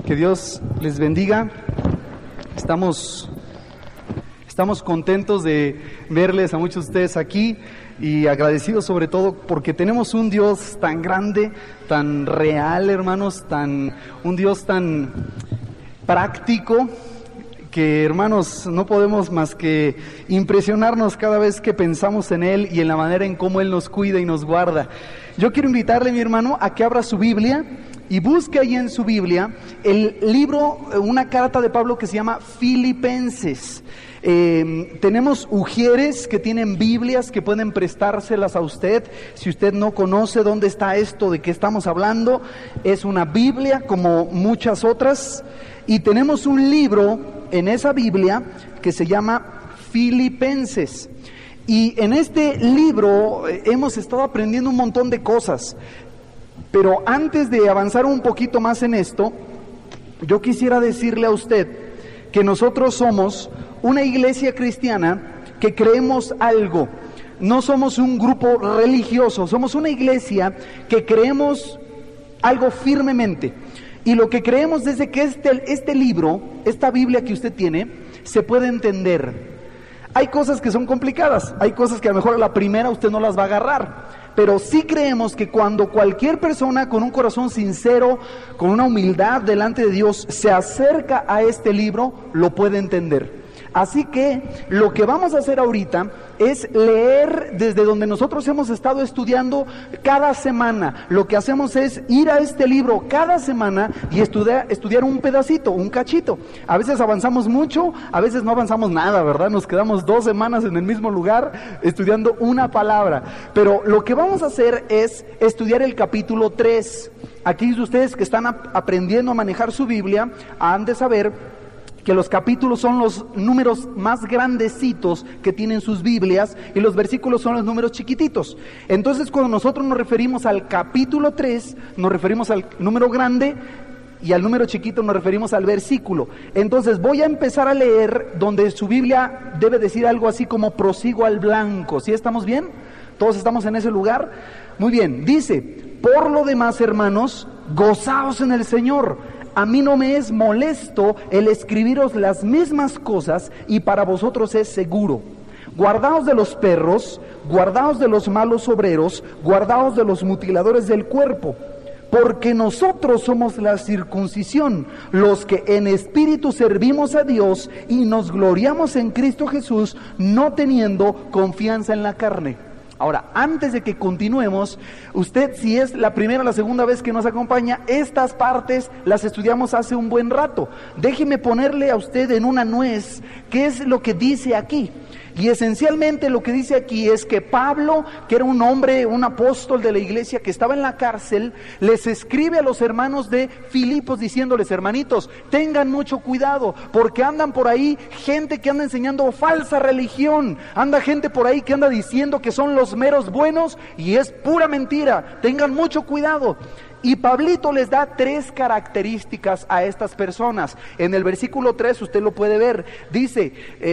Que Dios les bendiga. Estamos contentos de verles a muchos de ustedes aquí y agradecidos sobre todo porque tenemos un Dios tan grande, tan real, hermanos, un Dios tan práctico que, hermanos, no podemos más que impresionarnos cada vez que pensamos en Él y en la manera en cómo Él nos cuida y nos guarda. Yo quiero invitarle, mi hermano, a que abra su Biblia y busque ahí en su Biblia el libro, una carta de Pablo que se llama Filipenses. Tenemos ujieres que tienen Biblias que pueden prestárselas a usted. Si usted no conoce dónde está esto de que estamos hablando, es una Biblia como muchas otras. Y tenemos un libro en esa Biblia que se llama Filipenses. Y en este libro hemos estado aprendiendo un montón de cosas. Pero antes de avanzar un poquito más en esto, yo quisiera decirle a usted que nosotros somos una iglesia cristiana que creemos algo. No somos un grupo religioso, somos una iglesia que creemos algo firmemente. Y lo que creemos es de que este libro, esta Biblia que usted tiene, se puede entender. Hay cosas que son complicadas, hay cosas que a lo mejor a la primera usted no las va a agarrar. Pero sí creemos que cuando cualquier persona con un corazón sincero, con una humildad delante de Dios, se acerca a este libro, lo puede entender. Así que lo que vamos a hacer ahorita es leer desde donde nosotros hemos estado estudiando cada semana. Lo que hacemos es ir a este libro cada semana y estudiar un pedacito, un cachito. A veces avanzamos mucho, a veces no avanzamos nada, ¿verdad? Nos quedamos 2 semanas en el mismo lugar estudiando una palabra. Pero lo que vamos a hacer es estudiar el capítulo 3. Aquí ustedes que están aprendiendo a manejar su Biblia han de saber que los capítulos son los números más grandecitos que tienen sus Biblias y los versículos son los números chiquititos. Entonces, cuando nosotros nos referimos al capítulo 3, nos referimos al número grande y al número chiquito nos referimos al versículo. Entonces, voy a empezar a leer donde su Biblia debe decir algo así como prosigo al blanco. ¿Sí estamos bien? ¿Todos estamos en ese lugar? Muy bien, dice: por lo demás, hermanos, gozaos en el Señor. A mí no me es molesto el escribiros las mismas cosas y para vosotros es seguro. Guardaos de los perros, guardaos de los malos obreros, guardaos de los mutiladores del cuerpo, porque nosotros somos la circuncisión, los que en espíritu servimos a Dios y nos gloriamos en Cristo Jesús, no teniendo confianza en la carne. Ahora, antes de que continuemos, usted, si es la primera o la segunda vez que nos acompaña, estas partes las estudiamos hace un buen rato. Déjeme ponerle a usted en una nuez qué es lo que dice aquí. Y esencialmente lo que dice aquí es que Pablo, que era un hombre, un apóstol de la iglesia que estaba en la cárcel, les escribe a los hermanos de Filipos diciéndoles: hermanitos, tengan mucho cuidado, porque andan por ahí gente que anda enseñando falsa religión, anda gente por ahí que anda diciendo que son los meros buenos y es pura mentira, tengan mucho cuidado. Y Pablito les da 3 características a estas personas. En el versículo 3 usted lo puede ver, dice,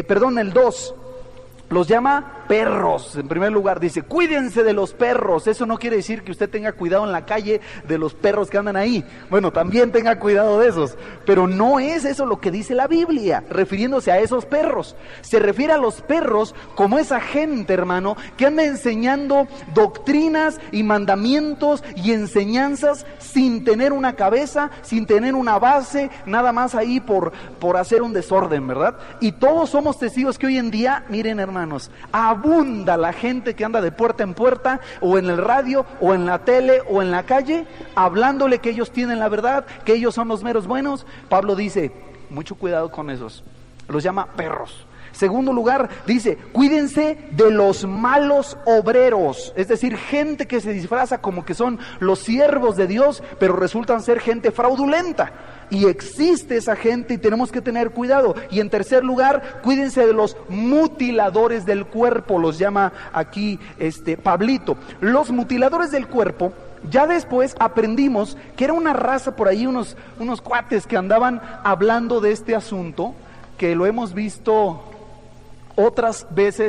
el 2, los llama perros. En primer lugar dice: cuídense de los perros. Eso no quiere decir que usted tenga cuidado en la calle de los perros que andan ahí. Bueno, también tenga cuidado de esos, pero no es eso lo que dice la Biblia refiriéndose a esos perros. Se refiere a los perros como esa gente, hermano, que anda enseñando doctrinas y mandamientos y enseñanzas sin tener una cabeza, sin tener una base, nada más ahí por hacer un desorden, ¿verdad? Y todos somos testigos que hoy en día, miren, hermanos, abunda la gente que anda de puerta en puerta, o en el radio, o en la tele, o en la calle, hablándole que ellos tienen la verdad, que ellos son los meros buenos. Pablo dice: mucho cuidado con esos, los llama perros. Segundo lugar, dice: cuídense de los malos obreros, es decir, gente que se disfraza como que son los siervos de Dios, pero resultan ser gente fraudulenta. Y existe esa gente y tenemos que tener cuidado. Y en tercer lugar, cuídense de los mutiladores del cuerpo, los llama aquí Pablito. Los mutiladores del cuerpo, ya después aprendimos que era una raza por ahí, unos cuates que andaban hablando de este asunto, que lo hemos visto otras veces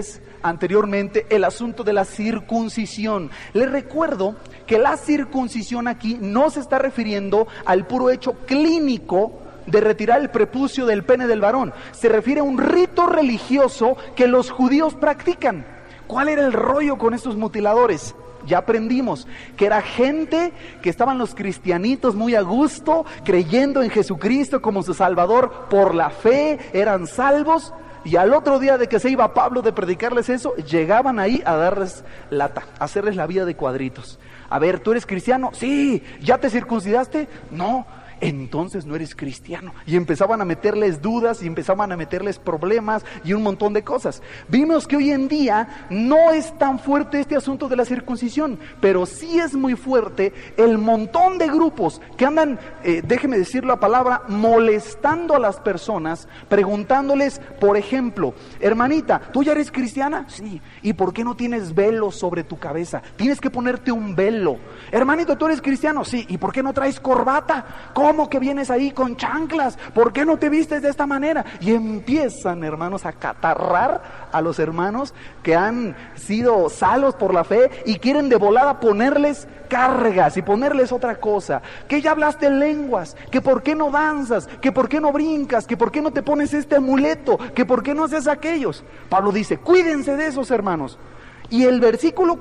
anteriormente el asunto de la circuncisión. Les recuerdo que la circuncisión aquí no se está refiriendo al puro hecho clínico de retirar el prepucio del pene del varón. Se refiere a un rito religioso que los judíos practican. ¿Cuál era el rollo con estos mutiladores? Ya aprendimos que era gente que estaban los cristianitos muy a gusto, creyendo en Jesucristo como su Salvador por la fe, eran salvos, y al otro día de que se iba Pablo de predicarles eso, llegaban ahí a darles lata, a hacerles la vida de cuadritos. A ver, ¿tú eres cristiano? Sí. ¿Ya te circuncidaste? No. Entonces no eres cristiano. Y empezaban a meterles dudas y empezaban a meterles problemas y un montón de cosas. Vimos que hoy en día no es tan fuerte este asunto de la circuncisión, pero sí es muy fuerte el montón de grupos que andan, déjeme decir la palabra, molestando a las personas, preguntándoles, por ejemplo, hermanita, ¿tú ya eres cristiana? Sí. ¿Y por qué no tienes velo sobre tu cabeza? Tienes que ponerte un velo. Hermanito, ¿tú eres cristiano? Sí. ¿Y por qué no traes corbata? ¿Cómo que vienes ahí con chanclas? ¿Por qué no te vistes de esta manera? Y empiezan, hermanos, a catarrar a los hermanos que han sido salvos por la fe y quieren de volada ponerles cargas y ponerles otra cosa. Que ya hablaste en lenguas, que por qué no danzas, que por qué no brincas, que por qué no te pones este amuleto, que por qué no haces aquellos. Pablo dice, cuídense de esos hermanos. Y el versículo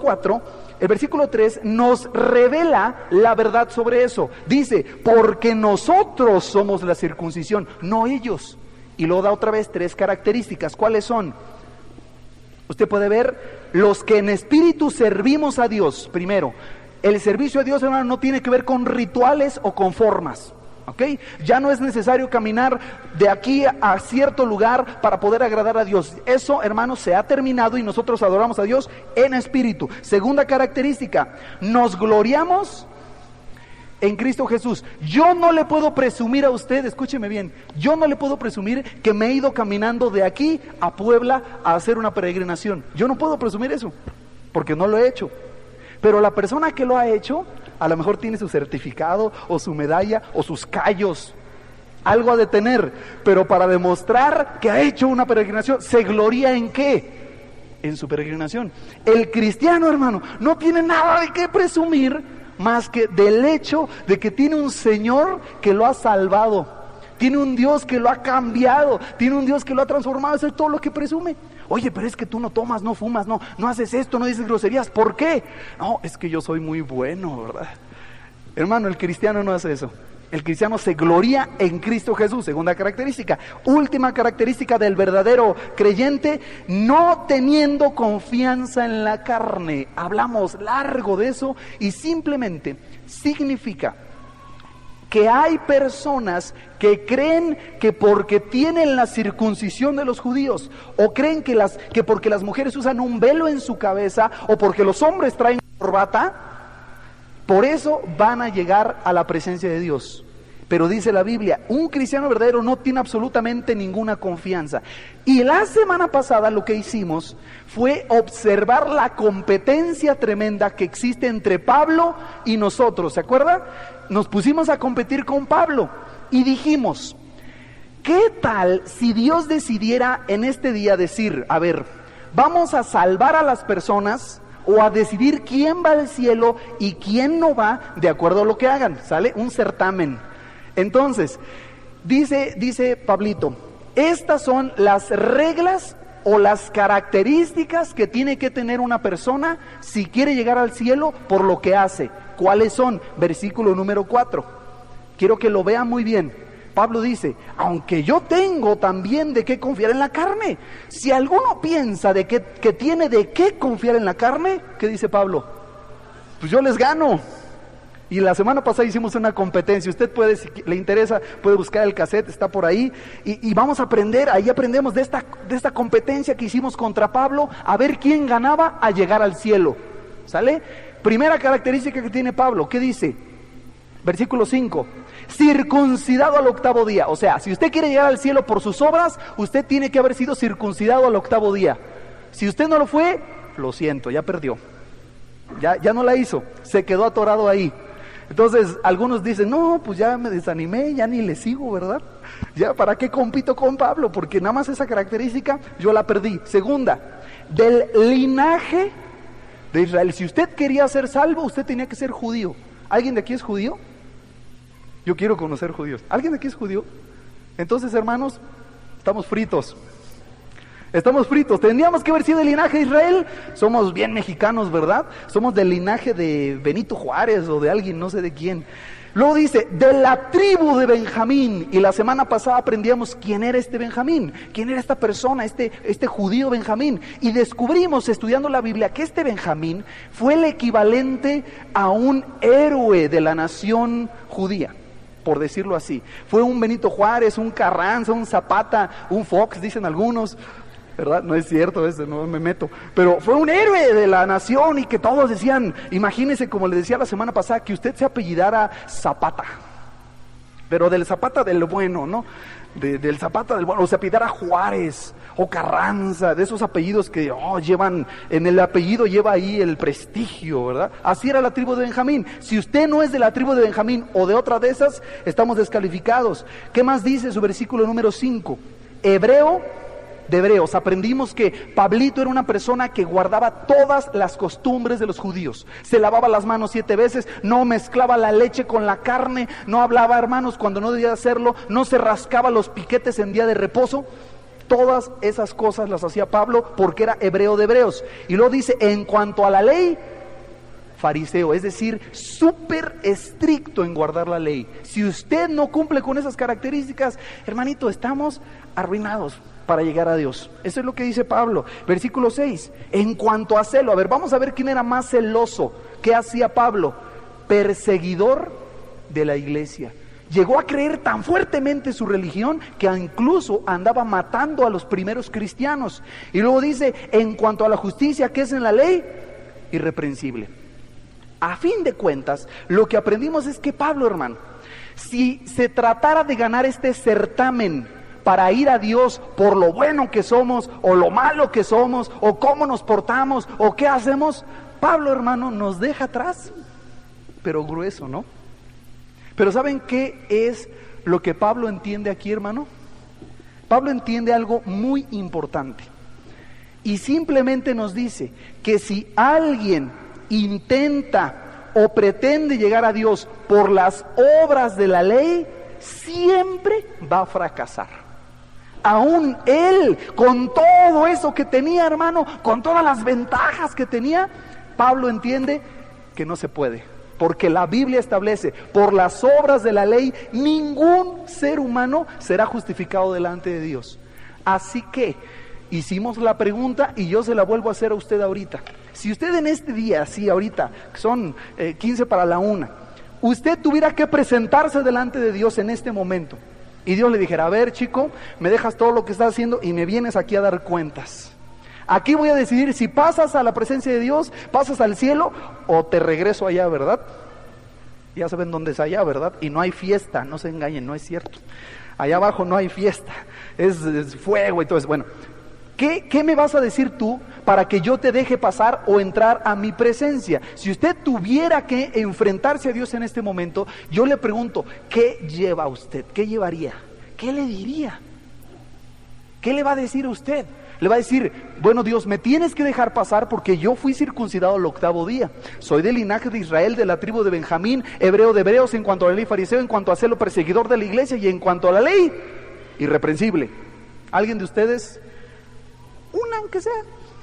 3 nos revela la verdad sobre eso. Dice, porque nosotros somos la circuncisión, no ellos. Y luego da otra vez 3 características. ¿Cuáles son? Usted puede ver, los que en espíritu servimos a Dios. Primero, el servicio a Dios, hermano, no tiene que ver con rituales o con formas. ¿Okay? Ya no es necesario caminar de aquí a cierto lugar para poder agradar a Dios. Eso, hermanos, se ha terminado y nosotros adoramos a Dios en espíritu. Segunda característica, nos gloriamos en Cristo Jesús. Yo no le puedo presumir a usted, escúcheme bien, yo no le puedo presumir que me he ido caminando de aquí a Puebla a hacer una peregrinación. Yo no puedo presumir eso, porque no lo he hecho. Pero la persona que lo ha hecho, a lo mejor tiene su certificado o su medalla o sus callos. Algo ha de tener, pero para demostrar que ha hecho una peregrinación, ¿se gloria en qué? En su peregrinación. El cristiano, hermano, no tiene nada de qué presumir más que del hecho de que tiene un Señor que lo ha salvado. Tiene un Dios que lo ha cambiado, tiene un Dios que lo ha transformado. Eso es todo lo que presume. Oye, pero es que tú no tomas, no fumas, no haces esto, no dices groserías. ¿Por qué? No, es que yo soy muy bueno, ¿verdad? Hermano, el cristiano no hace eso. El cristiano se gloria en Cristo Jesús. Segunda característica. Última característica del verdadero creyente, no teniendo confianza en la carne. Hablamos largo de eso y simplemente significa que hay personas que creen que porque tienen la circuncisión de los judíos, o creen que porque las mujeres usan un velo en su cabeza, o porque los hombres traen corbata, por eso van a llegar a la presencia de Dios. Pero dice la Biblia, un cristiano verdadero no tiene absolutamente ninguna confianza. Y la semana pasada lo que hicimos fue observar la competencia tremenda que existe entre Pablo y nosotros, ¿se acuerda? Nos pusimos a competir con Pablo y dijimos, ¿qué tal si Dios decidiera en este día decir, a ver, vamos a salvar a las personas o a decidir quién va al cielo y quién no va de acuerdo a lo que hagan? ¿Sale? Un certamen. Entonces, dice Pablito, estas son las reglas o las características que tiene que tener una persona si quiere llegar al cielo por lo que hace. ¿Cuáles son? Versículo número 4. Quiero que lo vean muy bien. Pablo dice, aunque yo tengo también de qué confiar en la carne. Si alguno piensa de que tiene de qué confiar en la carne, ¿qué dice Pablo? Pues yo les gano. Y la semana pasada hicimos una competencia. Usted puede, si le interesa, puede buscar el cassette, está por ahí. Y vamos a aprender, ahí aprendemos de esta competencia que hicimos contra Pablo, a ver quién ganaba a llegar al cielo. ¿Sale? Primera característica que tiene Pablo, ¿qué dice? Versículo 5. Circuncidado al 8º día. O sea, si usted quiere llegar al cielo por sus obras, usted tiene que haber sido circuncidado al 8º día. Si usted no lo fue, lo siento, ya perdió. Ya no la hizo, se quedó atorado ahí. Entonces, algunos dicen, no, pues ya me desanimé, ya ni le sigo, ¿verdad? Ya, ¿para qué compito con Pablo? Porque nada más esa característica yo la perdí. Segunda, del linaje de Israel. Si usted quería ser salvo, usted tenía que ser judío. ¿Alguien de aquí es judío? Yo quiero conocer judíos. ¿Alguien de aquí es judío? Entonces, hermanos, estamos fritos. Estamos fritos. Tendríamos que haber sido del linaje de Israel. Somos bien mexicanos, ¿verdad? Somos del linaje de Benito Juárez o de alguien, no sé de quién. Luego dice, de la tribu de Benjamín. Y la semana pasada aprendíamos quién era este Benjamín, quién era esta persona, este judío Benjamín. Y descubrimos, estudiando la Biblia, que este Benjamín fue el equivalente a un héroe de la nación judía, por decirlo así. Fue un Benito Juárez, un Carranza, un Zapata, un Fox, dicen algunos, ¿verdad? No es cierto, no me meto. Pero fue un héroe de la nación y que todos decían, imagínense, como le decía la semana pasada, que usted se apellidara Zapata. Pero del Zapata del bueno, ¿no? Del Zapata del bueno, o se apellidara Juárez o Carranza, de esos apellidos que llevan, en el apellido lleva ahí el prestigio, ¿verdad? Así era la tribu de Benjamín. Si usted no es de la tribu de Benjamín o de otra de esas, estamos descalificados. ¿Qué más dice su versículo número 5? Hebreo de hebreos. Aprendimos que Pablito era una persona que guardaba todas las costumbres de los judíos. Se lavaba las manos 7 veces, no mezclaba la leche con la carne, no hablaba, hermanos, cuando no debía hacerlo, no se rascaba los piquetes en día de reposo. Todas esas cosas las hacía Pablo porque era hebreo de hebreos. Y luego dice, en cuanto a la ley, fariseo, es decir, súper estricto en guardar la ley. Si usted no cumple con esas características, hermanito, estamos arruinados para llegar a Dios. Eso es lo que dice Pablo. Versículo 6, en cuanto a celo, a ver, vamos a ver quién era más celoso. ¿Qué hacía Pablo? Perseguidor de la iglesia. Llegó a creer tan fuertemente su religión que incluso andaba matando a los primeros cristianos. Y luego dice, en cuanto a la justicia que es en la ley, irreprensible. A fin de cuentas, lo que aprendimos es que Pablo, hermano, si se tratara de ganar este certamen para ir a Dios por lo bueno que somos, o lo malo que somos, o cómo nos portamos, o qué hacemos, Pablo, hermano, nos deja atrás, pero grueso, ¿no? Pero ¿saben qué es lo que Pablo entiende aquí, hermano? Pablo entiende algo muy importante, y simplemente nos dice que si alguien intenta o pretende llegar a Dios por las obras de la ley, siempre va a fracasar. Aún él, con todo eso que tenía, hermano, con todas las ventajas que tenía, Pablo entiende que no se puede, porque la Biblia establece, por las obras de la ley, ningún ser humano será justificado delante de Dios. Así que hicimos la pregunta y yo se la vuelvo a hacer a usted ahorita. Si usted en este día, sí, ahorita, son 15 para la 1, usted tuviera que presentarse delante de Dios en este momento, y Dios le dijera, a ver, chico, me dejas todo lo que estás haciendo y me vienes aquí a dar cuentas. Aquí voy a decidir si pasas a la presencia de Dios, pasas al cielo, o te regreso allá, ¿verdad? Ya saben dónde es allá, ¿verdad? Y no hay fiesta, no se engañen, no es cierto. Allá abajo no hay fiesta, es fuego y todo eso. Bueno, ¿qué me vas a decir tú para que yo te deje pasar o entrar a mi presencia? Si usted tuviera que enfrentarse a Dios en este momento, yo le pregunto, ¿qué lleva usted? ¿Qué llevaría? ¿Qué le diría? ¿Qué le va a decir a usted? Le va a decir, bueno, Dios, me tienes que dejar pasar porque yo fui circuncidado el 8º día. Soy del linaje de Israel, de la tribu de Benjamín, hebreo de hebreos, en cuanto a la ley fariseo, en cuanto a celo perseguidor de la iglesia, y en cuanto a la ley, irreprensible. ¿Alguien de ustedes? Una, aunque sea.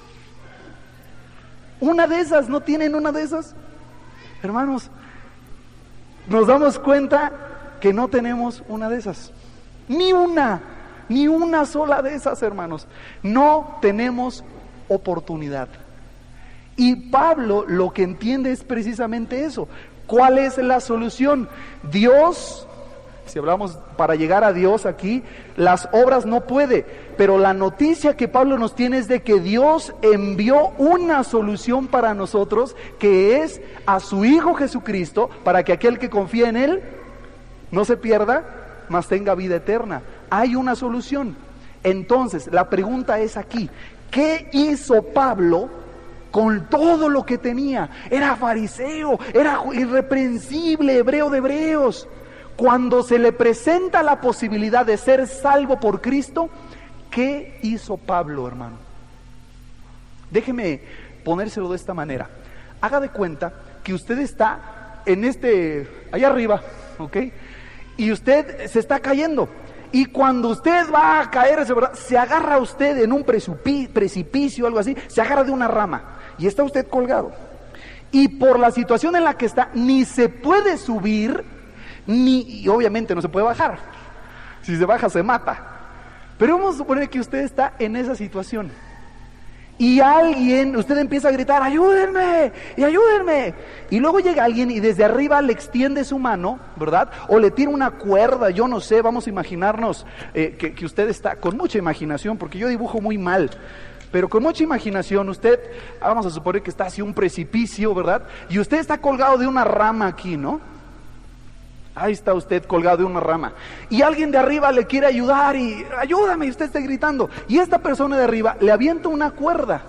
Una de esas, ¿no tienen una de esas? Hermanos, nos damos cuenta que no tenemos una de esas. Ni una sola de esas, hermanos. No tenemos oportunidad. Y Pablo lo que entiende es precisamente eso. ¿Cuál es la solución? Dios, si hablamos para llegar a Dios aquí, las obras no puede, pero la noticia que Pablo nos tiene es de que Dios envió una solución para nosotros, que es a su Hijo Jesucristo, para que aquel que confía en Él no se pierda, mas tenga vida eterna. Hay una solución. Entonces, la pregunta es aquí, ¿qué hizo Pablo con todo lo que tenía? Era fariseo, era irreprensible, hebreo de hebreos. Cuando se le presenta la posibilidad de ser salvo por Cristo, ¿qué hizo Pablo, hermano? Déjeme ponérselo de esta manera. Haga de cuenta que usted está allá arriba, ¿ok? Y usted se está cayendo. Y cuando usted va a caerse, ¿verdad?, se agarra usted en un precipicio o algo así, se agarra de una rama y está usted colgado. Y por la situación en la que está, ni se puede subir, y obviamente no se puede bajar. Si se baja, se mata. Pero vamos a suponer que usted está en esa situación. Y usted empieza a gritar, ayúdenme, y ayúdenme. Y luego llega alguien y desde arriba le extiende su mano, ¿verdad? O le tira una cuerda, yo no sé, vamos a imaginarnos que usted está con mucha imaginación, porque yo dibujo muy mal. Pero con mucha imaginación, vamos a suponer que está hacia un precipicio, ¿verdad? Y usted está colgado de una rama aquí, ¿no? Ahí está usted colgado de una rama. Y alguien de arriba le quiere ayudar y ayúdame, y usted está gritando. Y esta persona de arriba le avienta una cuerda.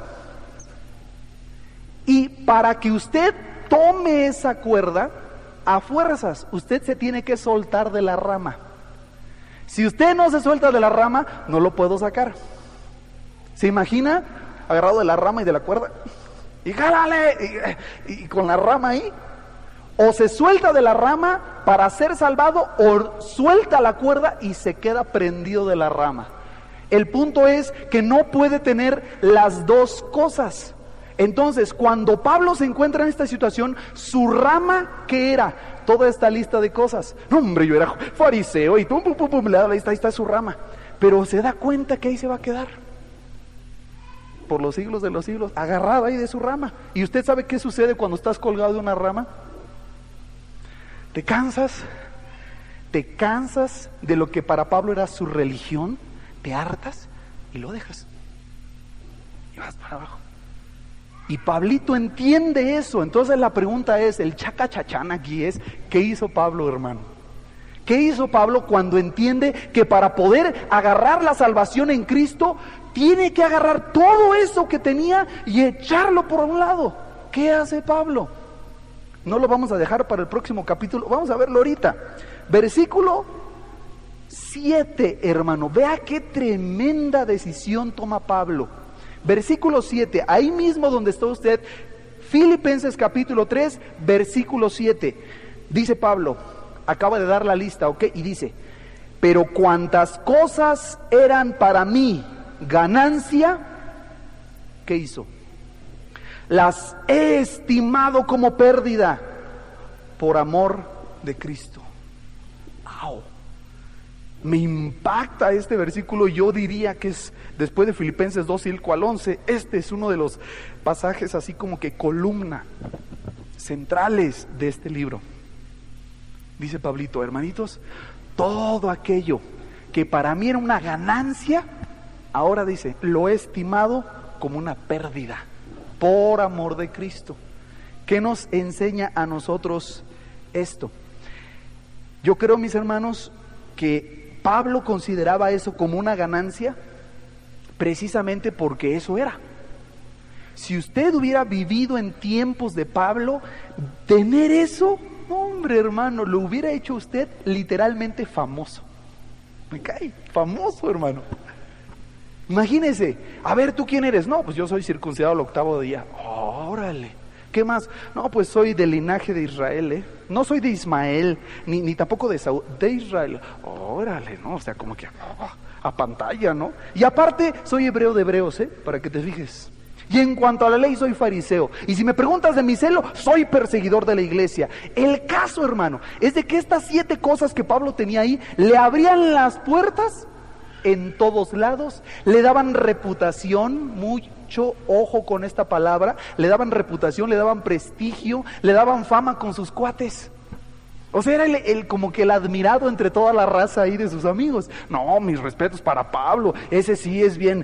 Y para que usted tome esa cuerda, a fuerzas, usted se tiene que soltar de la rama. Si usted no se suelta de la rama, no lo puedo sacar. ¿Se imagina? Agarrado de la rama y de la cuerda. Y jálale, y con la rama ahí. O se suelta de la rama para ser salvado, o suelta la cuerda y se queda prendido de la rama. El punto es que no puede tener las dos cosas. Entonces, cuando Pablo se encuentra en esta situación, su rama, ¿qué era? Toda esta lista de cosas. No, hombre, yo era fariseo y pum, le da la lista, ahí está su rama. Pero se da cuenta que ahí se va a quedar por los siglos de los siglos, agarrado ahí de su rama. ¿Y usted sabe qué sucede cuando estás colgado de una rama? Te cansas de lo que para Pablo era su religión, te hartas y lo dejas y vas para abajo. Y Pablito entiende eso. Entonces la pregunta es, el chacachachán aquí es, ¿qué hizo Pablo, hermano? ¿Qué hizo Pablo cuando entiende que para poder agarrar la salvación en Cristo, tiene que agarrar todo eso que tenía y echarlo por un lado? ¿Qué hace Pablo? No lo vamos a dejar para el próximo capítulo, vamos a verlo ahorita. Versículo 7, hermano, vea qué tremenda decisión toma Pablo. Versículo 7, ahí mismo donde está usted, Filipenses capítulo 3, versículo 7, dice Pablo, acaba de dar la lista, ¿ok? Y dice, pero cuantas cosas eran para mí ganancia, ¿qué hizo? Las he estimado como pérdida por amor de Cristo. ¡Au! Me impacta este versículo. Yo diría que es, después de Filipenses 2:5 al 11, este es uno de los pasajes así como que columna centrales de este libro. Dice Pablito, hermanitos, todo aquello que para mí era una ganancia, ahora dice, lo he estimado como una pérdida por amor de Cristo. ¿Qué nos enseña a nosotros esto? Yo creo, mis hermanos, que Pablo consideraba eso como una ganancia precisamente porque eso era. Si usted hubiera vivido en tiempos de Pablo, tener eso, hombre, hermano, lo hubiera hecho usted literalmente famoso. Me cae, famoso, hermano. Imagínese, a ver, ¿tú quién eres? No, pues yo soy circuncidado al 8º día. Órale, ¿qué más? No, pues soy del linaje de Israel, no soy de Ismael, ni tampoco de Saúl, de Israel. Órale, ¿no? O sea, como que a pantalla, ¿no? Y aparte, soy hebreo de hebreos, para que te fijes. Y en cuanto a la ley, soy fariseo. Y si me preguntas de mi celo, soy perseguidor de la iglesia. El caso, hermano, es de que estas 7 cosas que Pablo tenía ahí, le abrían las puertas en todos lados, le daban reputación, mucho ojo con esta palabra, le daban reputación, le daban prestigio, le daban fama con sus cuates. O sea, era el como que el admirado entre toda la raza ahí de sus amigos. No, mis respetos para Pablo, ese sí es bien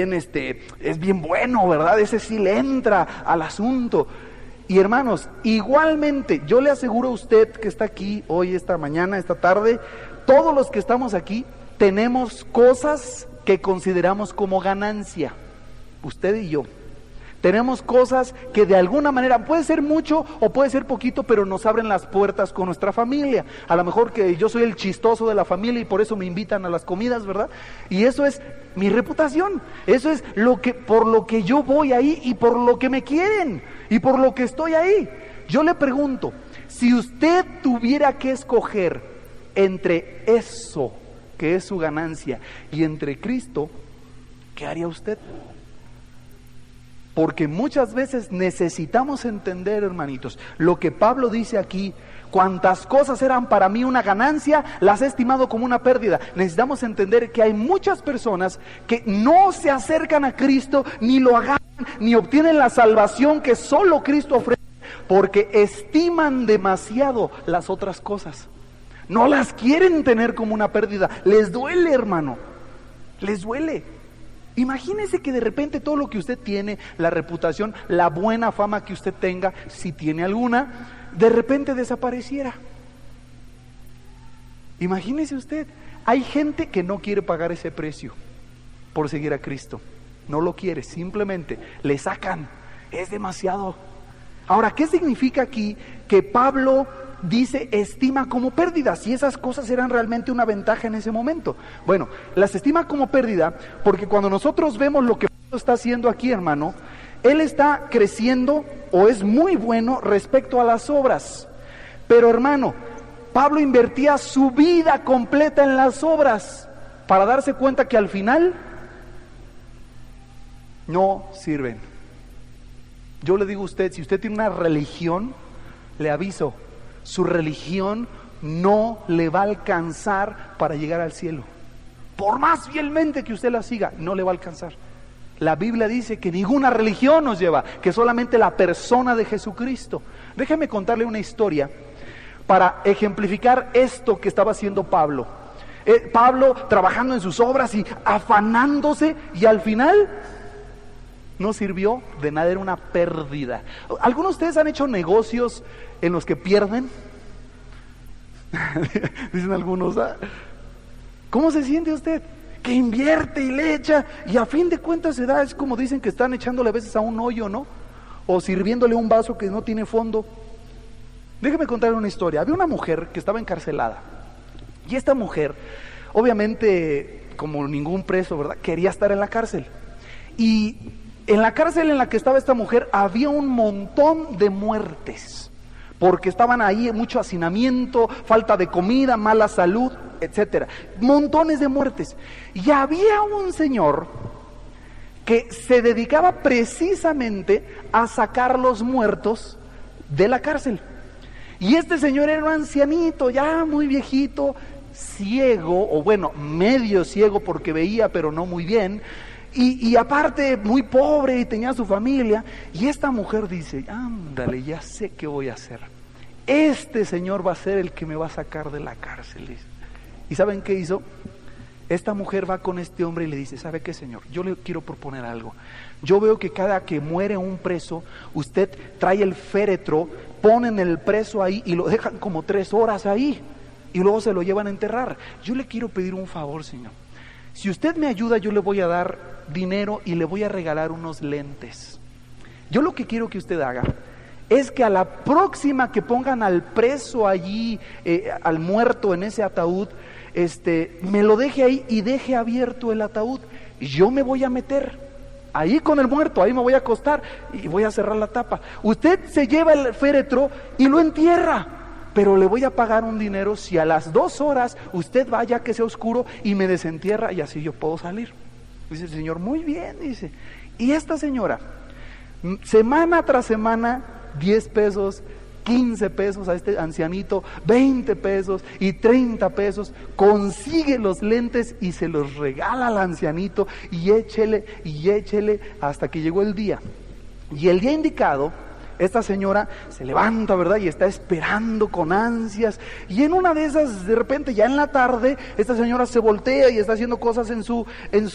bueno, ¿verdad? Ese sí le entra al asunto. Y hermanos, igualmente, yo le aseguro a usted que está aquí hoy, esta mañana, esta tarde, todos los que estamos aquí, tenemos cosas que consideramos como ganancia, usted y yo. Tenemos cosas que de alguna manera, puede ser mucho o puede ser poquito, pero nos abren las puertas con nuestra familia. A lo mejor que yo soy el chistoso de la familia y por eso me invitan a las comidas, ¿verdad? Y eso es mi reputación. Eso es por lo que yo voy ahí y por lo que me quieren y por lo que estoy ahí. Yo le pregunto, si usted tuviera que escoger entre eso que es su ganancia y entre Cristo, ¿qué haría usted? Porque muchas veces necesitamos entender, hermanitos, lo que Pablo dice aquí: cuantas cosas eran para mí una ganancia, las he estimado como una pérdida. Necesitamos entender que hay muchas personas que no se acercan a Cristo, ni lo agarran, ni obtienen la salvación que solo Cristo ofrece, porque estiman demasiado las otras cosas. No las quieren tener como una pérdida. Les duele, hermano, les duele. Imagínese que de repente todo lo que usted tiene, la reputación, la buena fama que usted tenga, si tiene alguna, de repente desapareciera. Imagínese usted, hay gente que no quiere pagar ese precio por seguir a Cristo. No lo quiere, simplemente le sacan, es demasiado. Ahora, ¿qué significa aquí que Pablo dice estima como pérdida, si esas cosas eran realmente una ventaja en ese momento? Bueno, las estima como pérdida porque cuando nosotros vemos lo que Pablo está haciendo aquí, hermano, él está creciendo o es muy bueno respecto a las obras. Pero, hermano, Pablo invertía su vida completa en las obras para darse cuenta que al final no sirven. Yo le digo a usted, si usted tiene una religión, le aviso, su religión no le va a alcanzar para llegar al cielo. Por más fielmente que usted la siga, no le va a alcanzar. La Biblia dice que ninguna religión nos lleva, que solamente la persona de Jesucristo. Déjeme contarle una historia para ejemplificar esto que estaba haciendo Pablo. Pablo trabajando en sus obras y afanándose, y al final no sirvió de nada, era una pérdida. ¿Algunos de ustedes han hecho negocios en los que pierden? Dicen algunos, ¿ah? ¿Cómo se siente usted? Que invierte y le echa y a fin de cuentas se da, es como dicen que están echándole a veces a un hoyo, ¿no? O sirviéndole un vaso que no tiene fondo. Déjeme contarle una historia. Había una mujer que estaba encarcelada y esta mujer, obviamente, como ningún preso, ¿verdad?, quería estar en la cárcel. Y en la cárcel en la que estaba esta mujer había un montón de muertes, porque estaban ahí mucho hacinamiento, falta de comida, mala salud, etcétera, montones de muertes. Y había un señor que se dedicaba precisamente a sacar los muertos de la cárcel. Y este señor era un ancianito, ya muy viejito, ciego, o bueno, medio ciego porque veía pero no muy bien. Y aparte muy pobre y tenía su familia. Y esta mujer dice, ándale, ya sé qué voy a hacer. Este señor va a ser el que me va a sacar de la cárcel. ¿Y saben qué hizo? Esta mujer va con este hombre y le dice, ¿sabe qué, señor? Yo le quiero proponer algo. Yo veo que cada que muere un preso, usted trae el féretro, ponen el preso ahí y lo dejan como 3 horas ahí. Y luego se lo llevan a enterrar. Yo le quiero pedir un favor, señor. Si usted me ayuda, yo le voy a dar dinero y le voy a regalar unos lentes. Yo lo que quiero que usted haga es que a la próxima que pongan al preso allí, al muerto en ese ataúd, me lo deje ahí y deje abierto el ataúd. Yo me voy a meter ahí con el muerto, ahí me voy a acostar y voy a cerrar la tapa. Usted se lleva el féretro y lo entierra. Pero le voy a pagar un dinero si a las 2 horas usted vaya, que sea oscuro, y me desentierra y así yo puedo salir. Dice el señor, muy bien, dice. Y esta señora, semana tras semana, 10 pesos, 15 pesos a este ancianito, 20 pesos y 30 pesos, consigue los lentes y se los regala al ancianito y échele hasta que llegó el día. Y el día indicado, esta señora se levanta, ¿verdad?, y está esperando con ansias, y en una de esas, de repente, ya en la tarde, esta señora se voltea y está haciendo cosas en su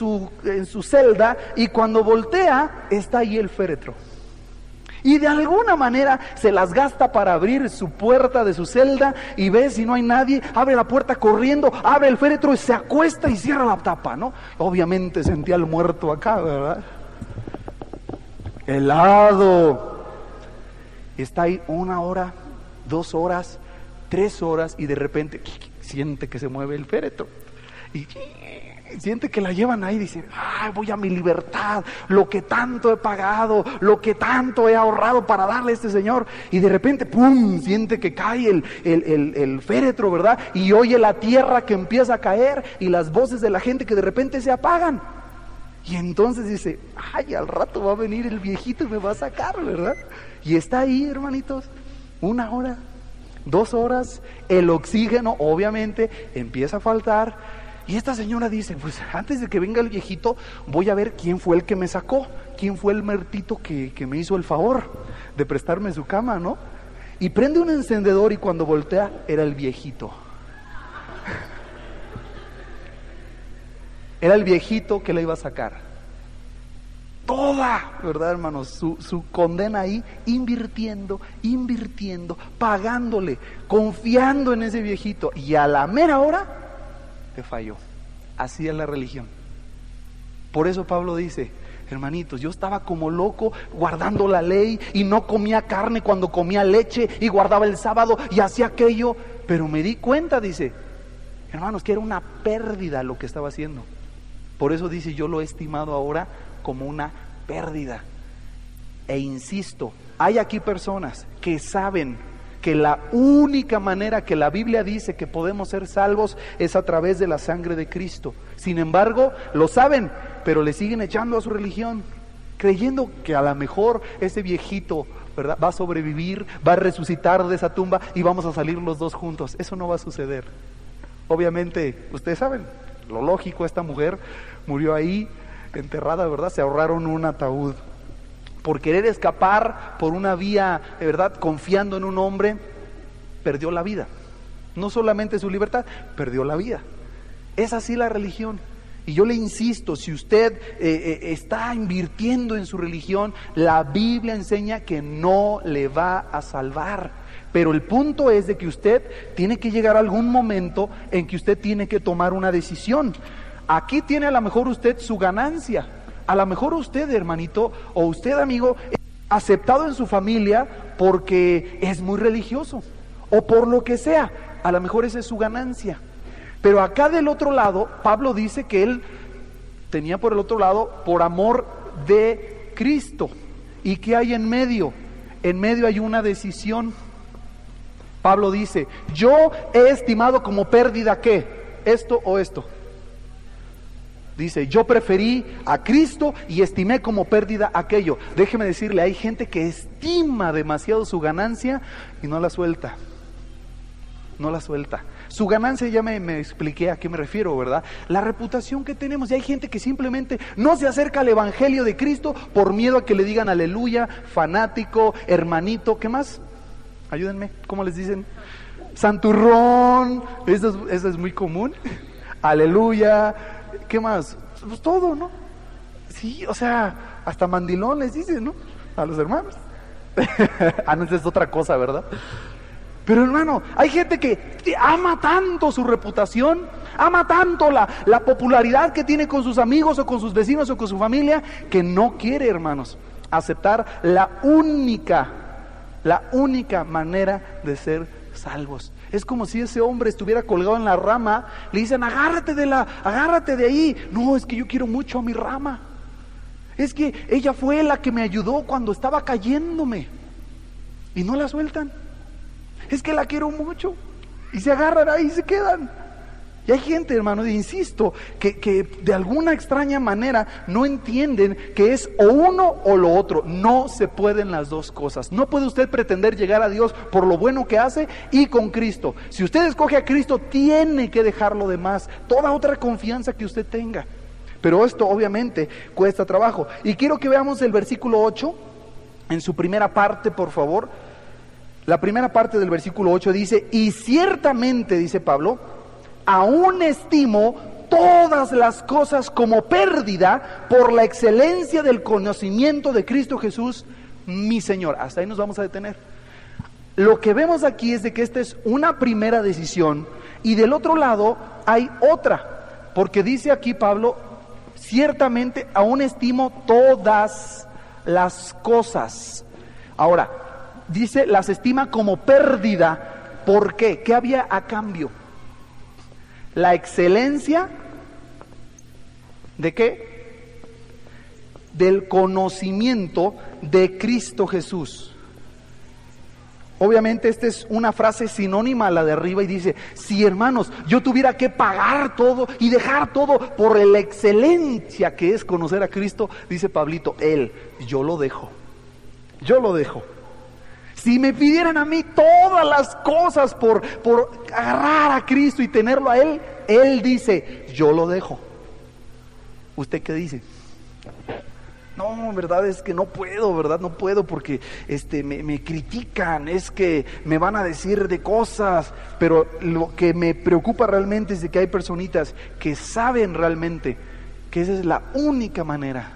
celda, y cuando voltea, está ahí el féretro. Y de alguna manera se las gasta para abrir su puerta de su celda y ve si no hay nadie, abre la puerta corriendo, abre el féretro y se acuesta y cierra la tapa, ¿no? Obviamente sentía al muerto acá, ¿verdad? helado. Está ahí 1 hora, 2 horas, 3 horas y de repente siente que se mueve el féretro. Y siente que la llevan ahí y dice, ay, voy a mi libertad, lo que tanto he pagado, lo que tanto he ahorrado para darle a este señor. Y de repente, ¡pum!, siente que cae el féretro, ¿verdad? Y oye la tierra que empieza a caer y las voces de la gente que de repente se apagan. Y entonces dice, ay, al rato va a venir el viejito y me va a sacar, ¿verdad? Y está ahí, hermanitos, 1 hora, 2 horas, el oxígeno obviamente empieza a faltar. Y esta señora dice, pues antes de que venga el viejito, voy a ver quién fue el que me sacó, quién fue el muertito que me hizo el favor de prestarme su cama, ¿no? Y prende un encendedor y cuando voltea, era el viejito. Era el viejito que la iba a sacar. Toda, ¿verdad, hermanos? Su condena ahí, invirtiendo, pagándole, confiando en ese viejito. Y a la mera hora, te falló. Así es la religión. Por eso Pablo dice, hermanitos, yo estaba como loco guardando la ley y no comía carne cuando comía leche y guardaba el sábado y hacía aquello, pero me di cuenta, dice, hermanos, que era una pérdida lo que estaba haciendo. Por eso dice, yo lo he estimado ahora como una pérdida. E insisto, hay aquí personas que saben que la única manera que la Biblia dice que podemos ser salvos es a través de la sangre de Cristo. Sin embargo, lo saben, pero le siguen echando a su religión, creyendo que a lo mejor ese viejito, ¿verdad?, va a sobrevivir, va a resucitar de esa tumba y vamos a salir los dos juntos. Eso no va a suceder. Obviamente, ustedes saben, lo lógico, esta mujer murió ahí, enterrada, ¿verdad? Se ahorraron un ataúd. Por querer escapar por una vía, de verdad, confiando en un hombre, perdió la vida. No solamente su libertad, perdió la vida. Es así la religión. Y yo le insisto, si usted está invirtiendo en su religión, la Biblia enseña que no le va a salvar. Pero el punto es de que usted tiene que llegar a algún momento en que usted tiene que tomar una decisión. Aquí tiene a lo mejor usted su ganancia. A lo mejor usted, hermanito, o usted, amigo, es aceptado en su familia porque es muy religioso, o por lo que sea. A lo mejor esa es su ganancia. Pero acá del otro lado, Pablo dice que él tenía por el otro lado por amor de Cristo. ¿Y qué hay en medio? En medio hay una decisión. Pablo dice, yo he estimado como pérdida, ¿qué? ¿Esto o esto? Dice, yo preferí a Cristo y estimé como pérdida aquello. Déjeme decirle, hay gente que estima demasiado su ganancia y no la suelta. No la suelta. Su ganancia, ya me expliqué a qué me refiero, ¿verdad? La reputación que tenemos. Y hay gente que simplemente no se acerca al Evangelio de Cristo por miedo a que le digan aleluya, fanático, hermanito. ¿Qué más? Ayúdenme, ¿cómo les dicen? Santurrón. Eso es muy común. Aleluya. ¿Qué más? Pues todo, ¿no? Sí, o sea, hasta mandilón les dicen, ¿no? A los hermanos. No, es otra cosa, ¿verdad? Pero hermano, hay gente que ama tanto su reputación, ama tanto la popularidad que tiene con sus amigos o con sus vecinos o con su familia, que no quiere, hermanos, aceptar la única manera de ser salvos. Es como si ese hombre estuviera colgado en la rama, le dicen, agárrate de ahí. No, es que yo quiero mucho a mi rama. Es que ella fue la que me ayudó cuando estaba cayéndome. Y no la sueltan. Es que la quiero mucho. Y se agarran ahí y se quedan. Y hay gente, hermano, insisto, que de alguna extraña manera no entienden que es o uno o lo otro. No se pueden las dos cosas. No puede usted pretender llegar a Dios por lo bueno que hace y con Cristo. Si usted escoge a Cristo, tiene que dejar lo demás, toda otra confianza que usted tenga. Pero esto obviamente cuesta trabajo. Y quiero que veamos el versículo 8, en su primera parte, por favor. La primera parte del versículo 8 dice, y ciertamente, dice Pablo, aún estimo todas las cosas como pérdida por la excelencia del conocimiento de Cristo Jesús, mi Señor. Hasta ahí nos vamos a detener. Lo que vemos aquí es de que esta es una primera decisión y del otro lado hay otra, porque dice aquí Pablo, ciertamente aún estimo todas las cosas. Ahora, dice, las estima como pérdida. ¿Por qué? ¿Qué había a cambio? La excelencia, ¿de qué? Del conocimiento de Cristo Jesús. Obviamente esta es una frase sinónima a la de arriba y dice, si hermanos, yo tuviera que pagar todo y dejar todo por la excelencia que es conocer a Cristo, dice Pablito, yo lo dejo. Si me pidieran a mí todas las cosas por agarrar a Cristo y tenerlo a Él dice, yo lo dejo. ¿Usted qué dice? No, verdad es que no puedo, ¿verdad? No puedo porque me critican, es que me van a decir de cosas, pero lo que me preocupa realmente es de que hay personitas que saben realmente que esa es la única manera,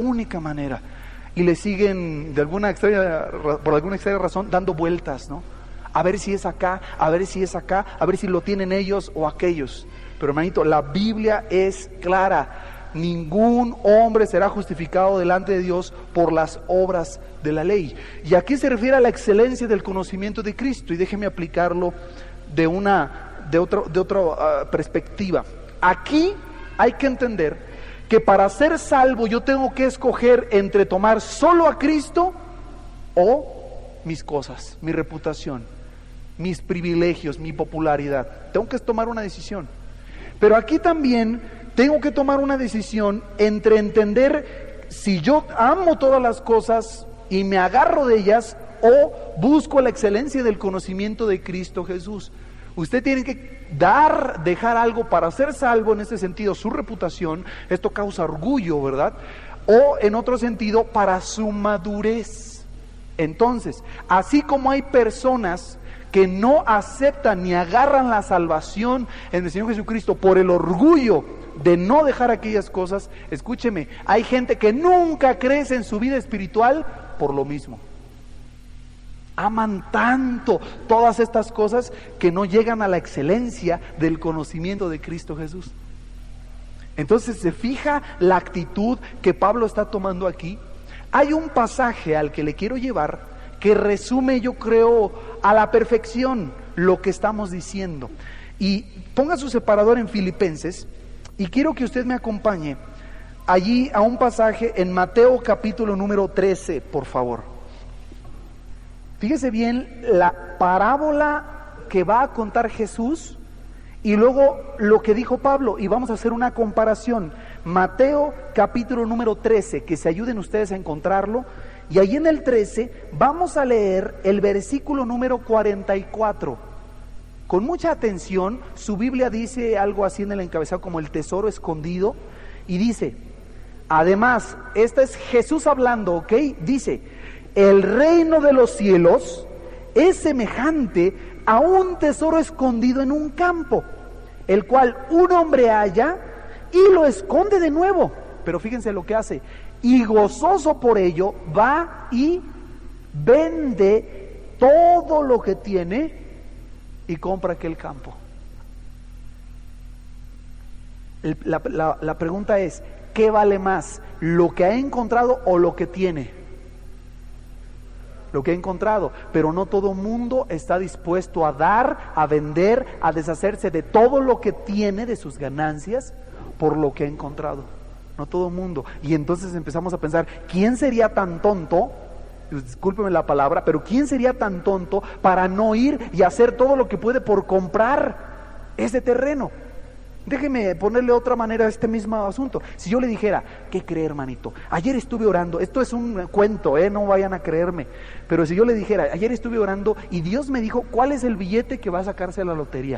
y le siguen por alguna extraña razón dando vueltas, ¿no? A ver si es acá, a ver si lo tienen ellos o aquellos. Pero hermanito, la Biblia es clara. Ningún hombre será justificado delante de Dios por las obras de la ley. Y aquí se refiere a la excelencia del conocimiento de Cristo. Y déjeme aplicarlo de otra perspectiva. Aquí hay que entender que para ser salvo yo tengo que escoger entre tomar solo a Cristo o mis cosas, mi reputación, mis privilegios, mi popularidad. Tengo que tomar una decisión. Pero aquí también tengo que tomar una decisión entre entender si yo amo todas las cosas y me agarro de ellas o busco la excelencia del conocimiento de Cristo Jesús. Usted tiene que dejar algo para ser salvo, en ese sentido su reputación, esto causa orgullo, ¿verdad? O en otro sentido para su madurez. Entonces, así como hay personas que no aceptan ni agarran la salvación en el Señor Jesucristo por el orgullo de no dejar aquellas cosas, escúcheme, hay gente que nunca crece en su vida espiritual por lo mismo. Aman tanto todas estas cosas que no llegan a la excelencia del conocimiento de Cristo Jesús. Entonces se fija la actitud que Pablo está tomando aquí. Hay un pasaje al que le quiero llevar que resume, yo creo, a la perfección lo que estamos diciendo. Y ponga su separador en Filipenses y quiero que usted me acompañe allí a un pasaje en Mateo capítulo número 13, por favor. Fíjese bien la parábola que va a contar Jesús y luego lo que dijo Pablo, y vamos a hacer una comparación. Mateo capítulo número 13, que se ayuden ustedes a encontrarlo. Y ahí en el 13 vamos a leer el versículo número 44. Con mucha atención, su Biblia dice algo así en el encabezado como el tesoro escondido. Y dice, además, este es Jesús hablando, ¿ok? Dice, el reino de los cielos es semejante a un tesoro escondido en un campo, el cual un hombre halla y lo esconde de nuevo. Pero fíjense lo que hace. Y gozoso por ello va y vende todo lo que tiene y compra aquel campo. La pregunta es, ¿qué vale más? ¿Lo que ha encontrado o lo que tiene? Lo que ha encontrado, pero no todo mundo está dispuesto a dar, a vender, a deshacerse de todo lo que tiene, de sus ganancias, por lo que ha encontrado. No todo el mundo. Y entonces empezamos a pensar, ¿quién sería tan tonto? Discúlpeme la palabra, pero ¿quién sería tan tonto para no ir y hacer todo lo que puede por comprar ese terreno? Déjeme ponerle otra manera a este mismo asunto. Si yo le dijera, ¿qué cree, hermanito? Ayer estuve orando, esto es un cuento, no vayan a creerme, pero si yo le dijera, ayer estuve orando y Dios me dijo, ¿cuál es el billete que va a sacarse a la lotería?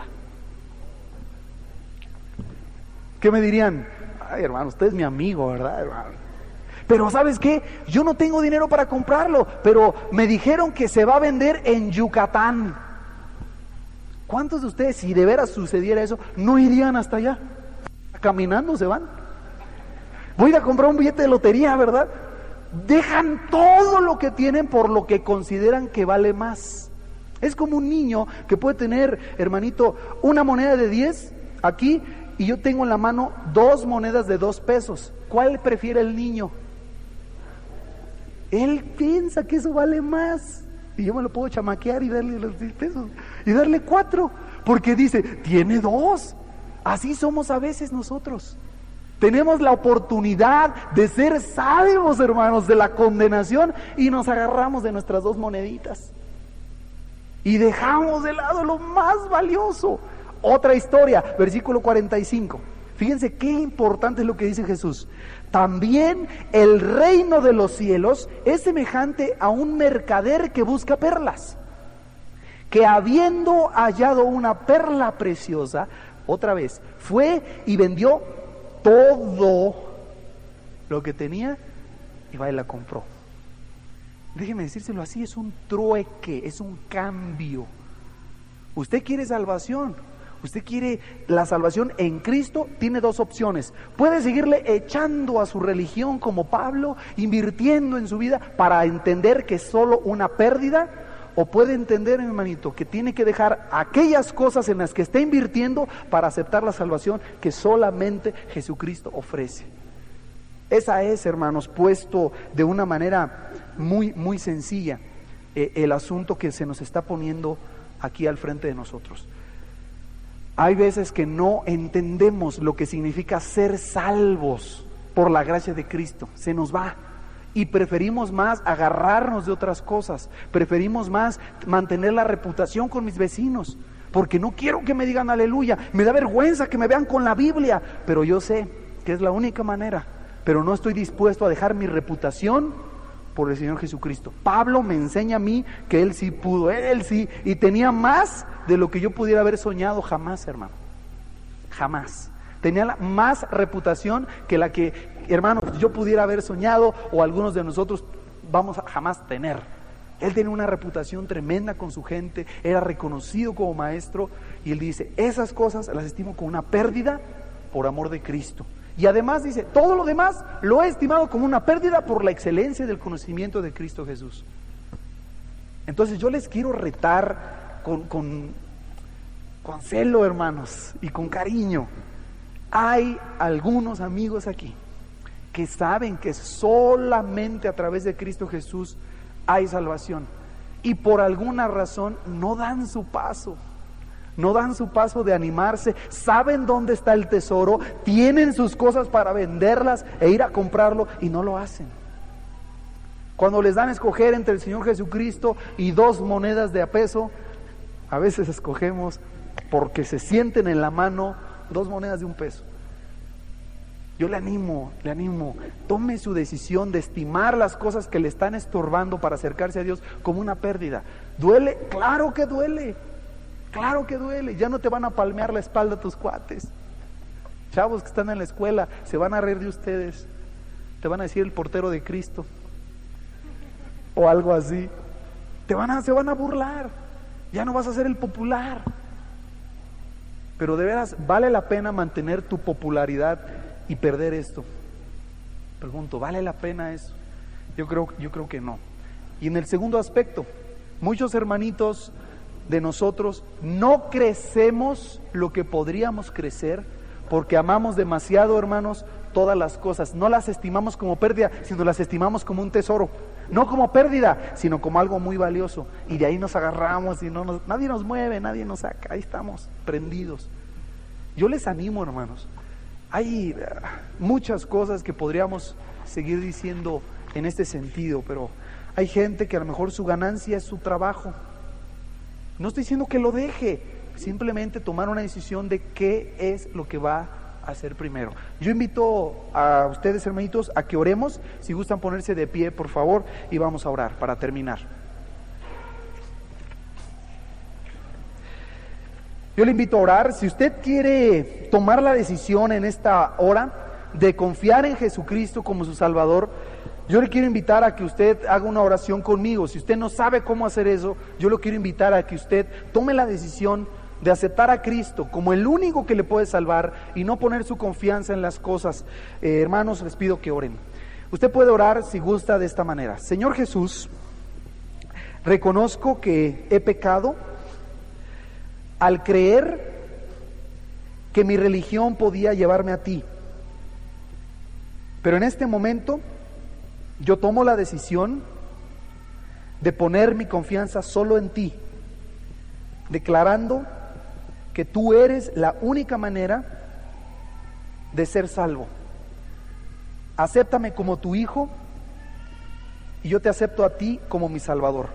¿Qué me dirían? Ay, hermano, usted es mi amigo, ¿verdad, hermano? Pero ¿sabes qué? Yo no tengo dinero para comprarlo, pero me dijeron que se va a vender en Yucatán. ¿Cuántos de ustedes, si de veras sucediera eso, no irían hasta allá? Caminando se van. Voy a ir a comprar un billete de lotería, ¿verdad? Dejan todo lo que tienen por lo que consideran que vale más. Es como un niño que puede tener, hermanito, una moneda de 10 aquí, y yo tengo en la mano 2 monedas de 2 pesos. ¿Cuál prefiere el niño? Él piensa que eso vale más. Y yo me lo puedo chamaquear y darle los 10 pesos. Y darle 4. Porque dice, tiene 2. Así somos a veces nosotros. Tenemos la oportunidad de ser salvos, hermanos, de la condenación, y nos agarramos de nuestras 2 moneditas. Y dejamos de lado lo más valioso. Otra historia, versículo 45. Fíjense qué importante es lo que dice Jesús. También el reino de los cielos es semejante a un mercader que busca perlas, que habiendo hallado una perla preciosa, otra vez, fue y vendió todo lo que tenía y va y la compró. Déjeme decírselo así, es un trueque, es un cambio. Usted quiere salvación, usted quiere la salvación en Cristo, tiene 2 opciones. Puede seguirle echando a su religión como Pablo, invirtiendo en su vida para entender que es solo una pérdida, o puede entender, hermanito, que tiene que dejar aquellas cosas en las que está invirtiendo para aceptar la salvación que solamente Jesucristo ofrece. Esa es, hermanos, puesto de una manera muy sencilla el asunto que se nos está poniendo aquí al frente de nosotros. Hay veces que no entendemos lo que significa ser salvos por la gracia de Cristo. Se nos va. Y preferimos más agarrarnos de otras cosas. Preferimos más mantener la reputación con mis vecinos. Porque no quiero que me digan aleluya. Me da vergüenza que me vean con la Biblia. Pero yo sé que es la única manera. Pero no estoy dispuesto a dejar mi reputación por el Señor Jesucristo. Pablo me enseña a mí que él sí pudo. Él sí. Y tenía más de lo que yo pudiera haber soñado jamás, hermano. Jamás. Tenía más reputación que la que, hermanos, yo pudiera haber soñado o algunos de nosotros vamos a jamás tener. Él tenía una reputación tremenda con su gente, era reconocido como maestro, y él dice, esas cosas las estimo como una pérdida por amor de Cristo. Y además dice, todo lo demás lo he estimado como una pérdida por la excelencia del conocimiento de Cristo Jesús. Entonces yo les quiero retar con celo, hermanos, y con cariño. Hay algunos amigos aquí que saben que solamente a través de Cristo Jesús hay salvación, y por alguna razón no dan su paso. No dan su paso de animarse, saben dónde está el tesoro, tienen sus cosas para venderlas e ir a comprarlo y no lo hacen. Cuando les dan a escoger entre el Señor Jesucristo y 2 monedas de a peso, a veces escogemos porque se sienten en la mano 2 monedas de 1 peso. Yo le animo, tome su decisión de estimar las cosas que le están estorbando para acercarse a Dios como una pérdida. ¿Duele? Claro que duele. Claro que duele. Ya no te van a palmear la espalda tus cuates. Chavos que están en la escuela se van a reír de ustedes. Te van a decir el portero de Cristo o algo así. Se van a burlar. Ya no vas a ser el popular. Pero de veras vale la pena mantener tu popularidad y perder esto. Pregunto, ¿vale la pena eso? Yo creo que no. Y en el segundo aspecto, muchos hermanitos de nosotros no crecemos lo que podríamos crecer porque amamos demasiado, hermanos, todas las cosas. No las estimamos como pérdida, sino las estimamos como un tesoro. No como pérdida, sino como algo muy valioso. Y de ahí nos agarramos y nadie nos mueve, nadie nos saca. Ahí estamos, prendidos. Yo les animo, hermanos. Hay muchas cosas que podríamos seguir diciendo en este sentido, pero hay gente que a lo mejor su ganancia es su trabajo. No estoy diciendo que lo deje, simplemente tomar una decisión de qué es lo que va a hacer primero. Yo invito a ustedes, hermanitos, a que oremos. Si gustan ponerse de pie, por favor, y vamos a orar para terminar. Yo le invito a orar. Si usted quiere tomar la decisión en esta hora de confiar en Jesucristo como su Salvador, yo le quiero invitar a que usted haga una oración conmigo. Si usted no sabe cómo hacer eso, yo lo quiero invitar a que usted tome la decisión de aceptar a Cristo como el único que le puede salvar y no poner su confianza en las cosas. Hermanos, les pido que oren. Usted puede orar si gusta de esta manera. Señor Jesús, reconozco que he pecado al creer que mi religión podía llevarme a ti. Pero en este momento Yo tomo la decisión de poner mi confianza solo en ti, declarando que tú eres la única manera de ser salvo. Acéptame como tu hijo y yo te acepto a ti como mi Salvador.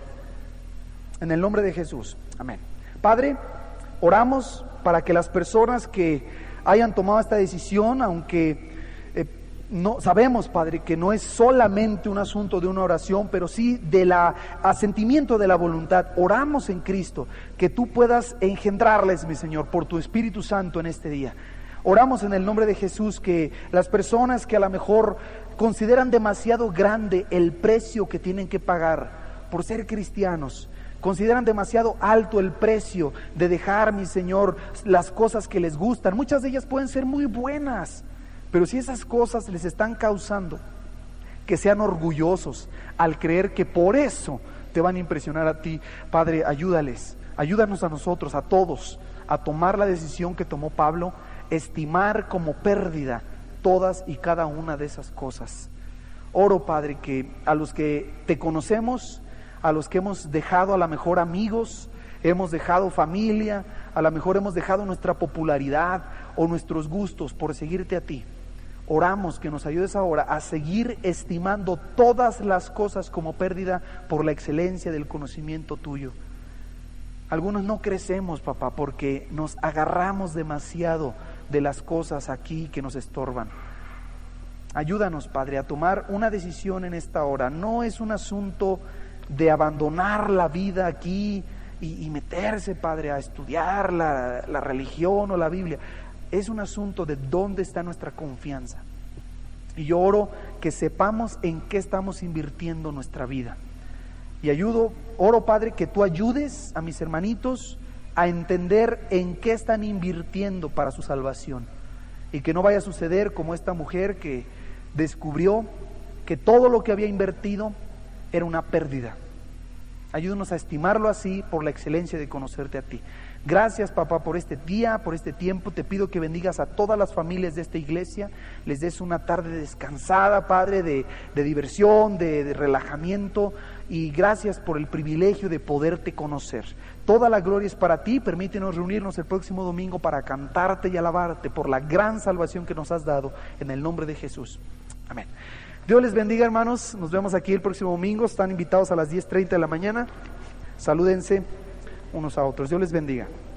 En el nombre de Jesús. Amén. Padre, oramos para que las personas que hayan tomado esta decisión, aunque no sabemos, Padre, que no es solamente un asunto de una oración, pero sí del asentimiento de la voluntad. Oramos en Cristo que tú puedas engendrarles, mi Señor, por tu Espíritu Santo en este día. Oramos en el nombre de Jesús que las personas que a lo mejor consideran demasiado grande el precio que tienen que pagar por ser cristianos, consideran demasiado alto el precio de dejar, mi Señor, las cosas que les gustan. Muchas de ellas pueden ser muy buenas, pero si esas cosas les están causando que sean orgullosos al creer que por eso te van a impresionar a ti, Padre, ayúdales, ayúdanos a nosotros, a todos, a tomar la decisión que tomó Pablo, estimar como pérdida todas y cada una de esas cosas. Oro, Padre, que a los que te conocemos, a los que hemos dejado a lo mejor amigos, hemos dejado familia, a lo mejor hemos dejado nuestra popularidad o nuestros gustos por seguirte a ti, oramos que nos ayudes ahora a seguir estimando todas las cosas como pérdida por la excelencia del conocimiento tuyo. Algunos no crecemos, papá, porque nos agarramos demasiado de las cosas aquí que nos estorban. Ayúdanos, Padre, a tomar una decisión en esta hora. No es un asunto de abandonar la vida aquí y meterse, Padre, a estudiar la religión o la Biblia. Es un asunto de dónde está nuestra confianza. Y yo oro que sepamos en qué estamos invirtiendo nuestra vida. Y oro, Padre, que tú ayudes a mis hermanitos a entender en qué están invirtiendo para su salvación. Y que no vaya a suceder como esta mujer que descubrió que todo lo que había invertido era una pérdida. Ayúdanos a estimarlo así por la excelencia de conocerte a ti. Gracias, papá, por este día, por este tiempo. Te pido que bendigas a todas las familias de esta iglesia, les des una tarde descansada, Padre, de diversión, de relajamiento, y gracias por el privilegio de poderte conocer. Toda la gloria es para ti. Permítenos reunirnos el próximo domingo para cantarte y alabarte por la gran salvación que nos has dado, en el nombre de Jesús. Amén. Dios les bendiga, hermanos. Nos vemos aquí el próximo domingo. Están invitados a las 10:30 de la mañana. Salúdense unos a otros. Dios les bendiga.